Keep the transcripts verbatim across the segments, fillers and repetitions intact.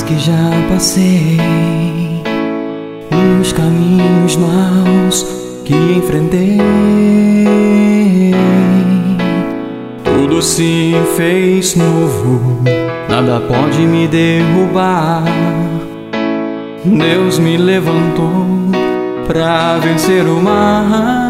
que já passei, os caminhos maus que enfrentei, tudo se fez novo, nada pode me derrubar. Deus me levantou pra vencer o mal,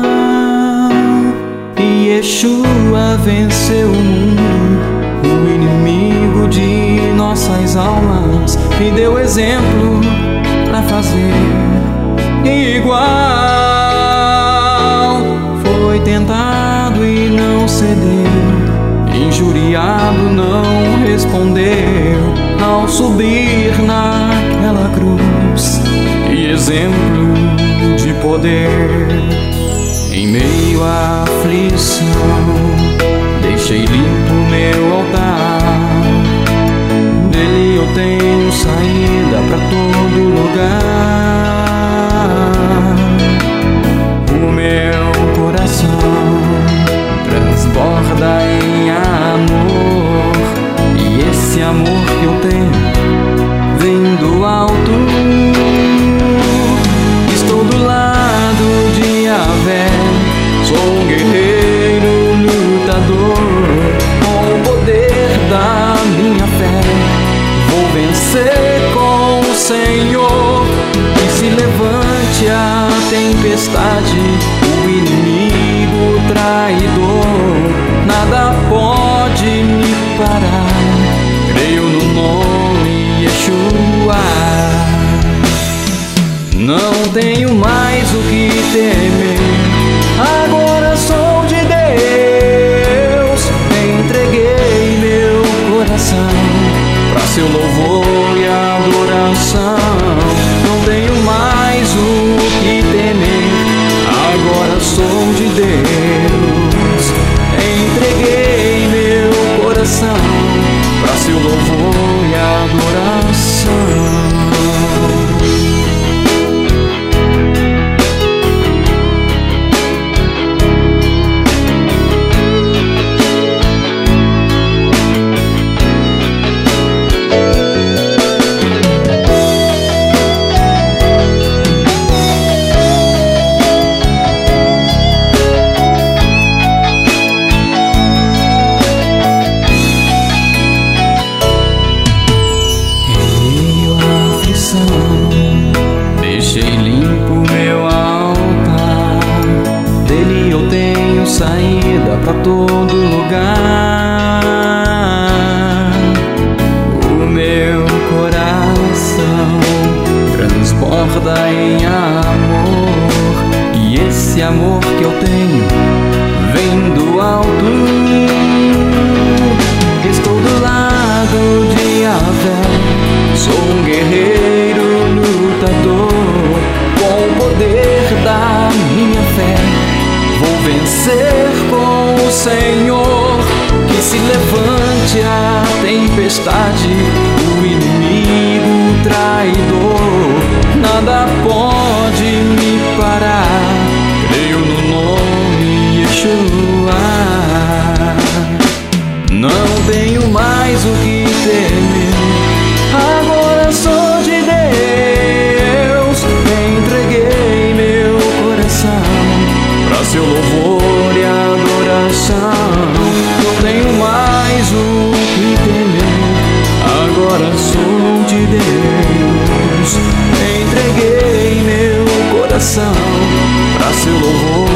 e Yeshua venceu o mundo, o inimigo de nossas almas. Me deu exemplo pra fazer igual. Foi tentado e não cedeu, injuriado não respondeu. Ao subir naquela cruz, e exemplo de poder, em meio à aflição, deixei limpo meu altar. Dele eu tenho saída pra todo lugar. O meu coração transborda em amor, e esse amor que eu tenho vem do alto. Estou do lado de Yahvé, sou um guerreiro lutador. Com o poder da minha fé, vou vencer com o Senhor. Que se levante a tempestade, o inimigo traidor, nada pode me parar. Creio no nome Yeshua. Não tenho mais o que temer, agora sou de Deus. Entreguei meu coração pra seu louvor e adoração. Não tenho mais o que temer, agora sou de Deus. Entreguei meu coração pra seu louvor e adoração. Deixei limpo meu altar, dele eu tenho saída pra todo lugar. O meu coração transborda em amor, e esse amor que eu tenho vem do alto. Estou do lado de Yahvé, sou um guerreiro lutador. Com o poder da minha fé, vou vencer com o Senhor. Que se levante a tempestade, o inimigo traidor, nada pode me parar. Creio no nome Yeshua. Não tenho mais o que temer, agora sou de Deus. Entreguei meu coração pra seu louvor e adoração. Não tenho mais o que temer, agora sou de Deus. Entreguei meu coração pra seu louvor